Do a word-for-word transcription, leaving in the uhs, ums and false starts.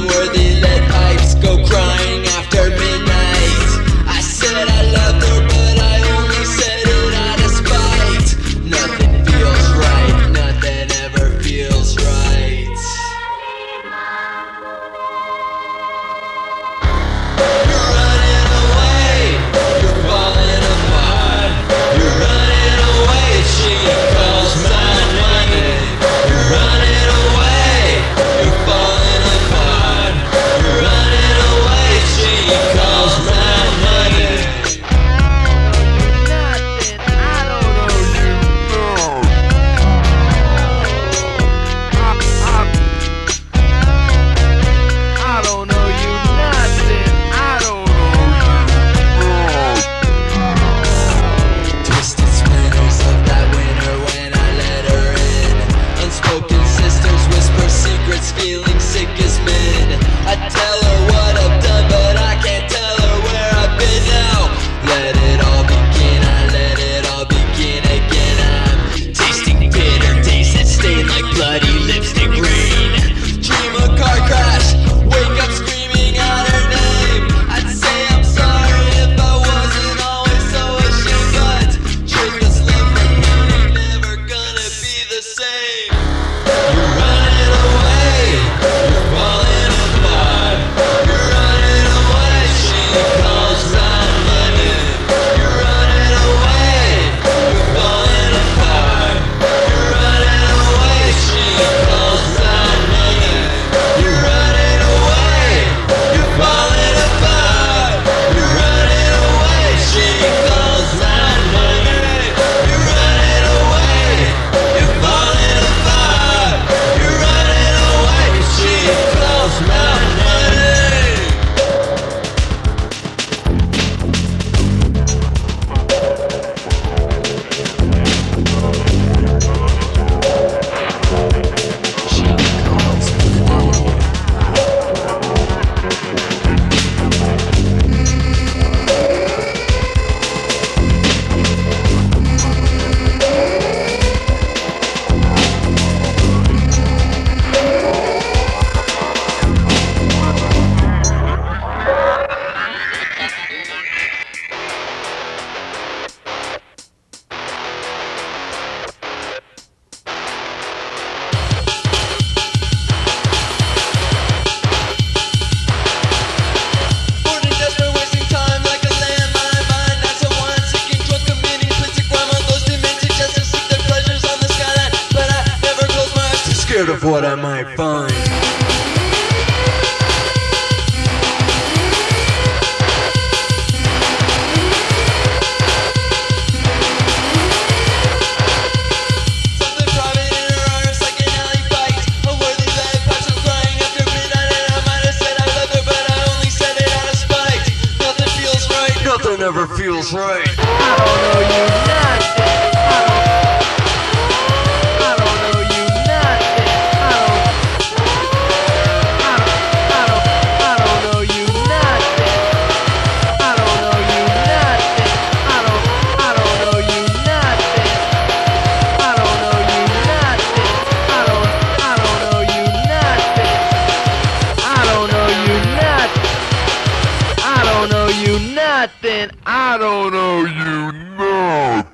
unworthy lead pipes go crying after midnight. I said I loved her, but I only said it out of spite. Nothing feels right, nothing ever feels right. You're running away, you're falling apart. You're running away, she calls my name. You're running away, you're falling apart. You're running away, she calls my name. Twisted splinters of that winter when I let her in. Unspoken sisters whisper secrets, feeling sick as men. I tell her what I've done, but I can't tell her where I've been now. Let it all begin, I let it all begin again. I'm tasting bitter taste that stain like bloody lipstick rain. Dream a car crash, wake up screaming out her name. I'd say I'm sorry if I wasn't always so ashamed, but truth is love for money, never gonna be the same. You're running away, you're falling apart. You're running away, she calls my name. You're running away, you're falling apart. You're running away, she calls my name. You're running away, you're falling apart. You're running away, she calls my name. You're running away, you're falling apart. You're running away, she calls my name. Bored and desperate, wasting time like a landmine. Mind not someone seeking drug, committing implicit crime on those demented just to seek their pleasures on the skyline. But I never close my eyes, too scared of what I might find. Something private in her arms like an alley fight. Unworthy lead pipes go crying after midnight, and I might have said I loved her, but I only said it out of spite. Nothing feels right, nothing ever feels right. Nothing. I don't know you nothing.